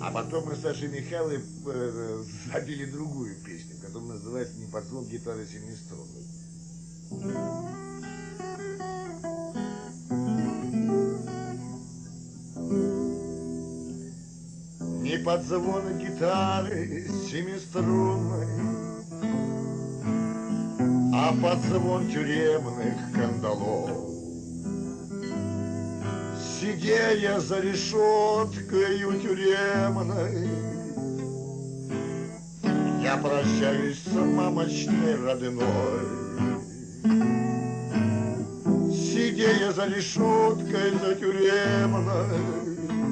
А потом мы с Сашей Михайловой запели другую песню, которая называется «Не под звон гитары семиструнной». Не под звон гитары семиструнной, а под звон тюремных кандалов. Сидя за решеткою тюремной, я прощаюсь с мамочной родной. Сидя за решеткой за тюремной,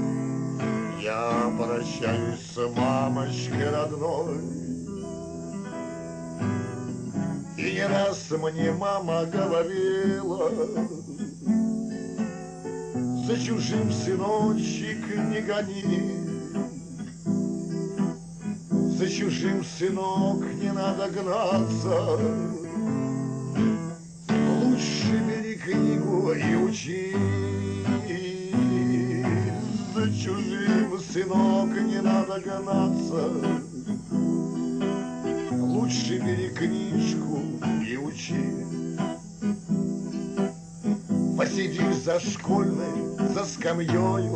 я прощаюсь с мамочкой родной. И не раз мне мама говорила: за чужим, сыночек, не гони, за чужим, сынок, не надо гнаться. Лучше бери книгу и учи. За чужим, сынок, не надо гнаться. Лучше бери книжку и учи. Посидишь за школьной, за скамьёю,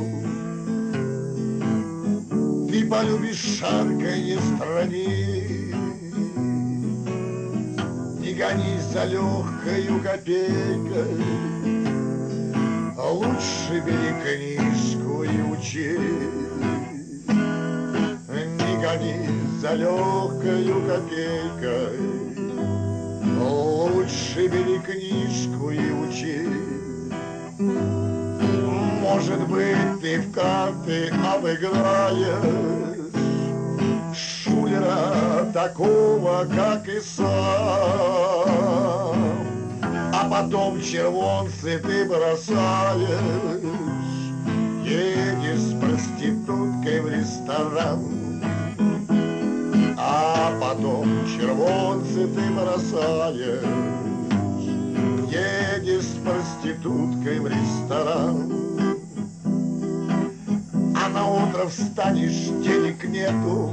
ты полюбишь шарканье страниц. Не гонись за легкою копейкой, лучше бери книжку и учи. Не гонись за легкою копейкой, лучше бери книжку и учи. Может быть, ты в карты обыграешь шулера такого, как и сам, а потом червонцы ты бросаешь, едешь с проституткой в ресторан, а потом червонцы ты бросаешь, едешь с проституткой в ресторан. А на утро встанешь, денег нету,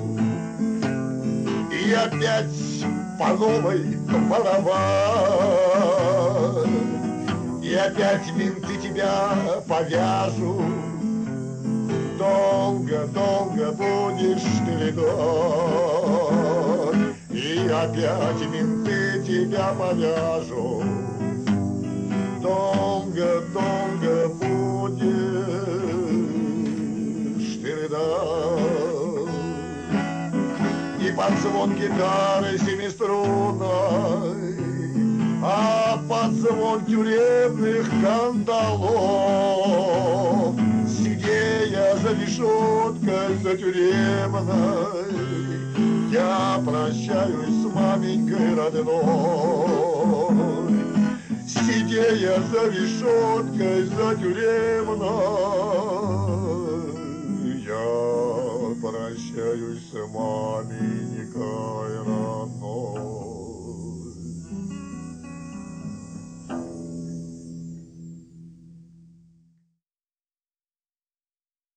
и опять по новой воровать. И опять менты тебя повяжут, долго-долго будешь ты рядом. И опять менты тебя повяжут, долго-долго будешь ты рядом. Не под звон гитары семиструнной, а под звон тюремных кандалов. Сидя за решеткой за тюремной, я прощаюсь с маменькой родной. Сидя за решеткой за тюремной, я прощаюсь с маменькой родной.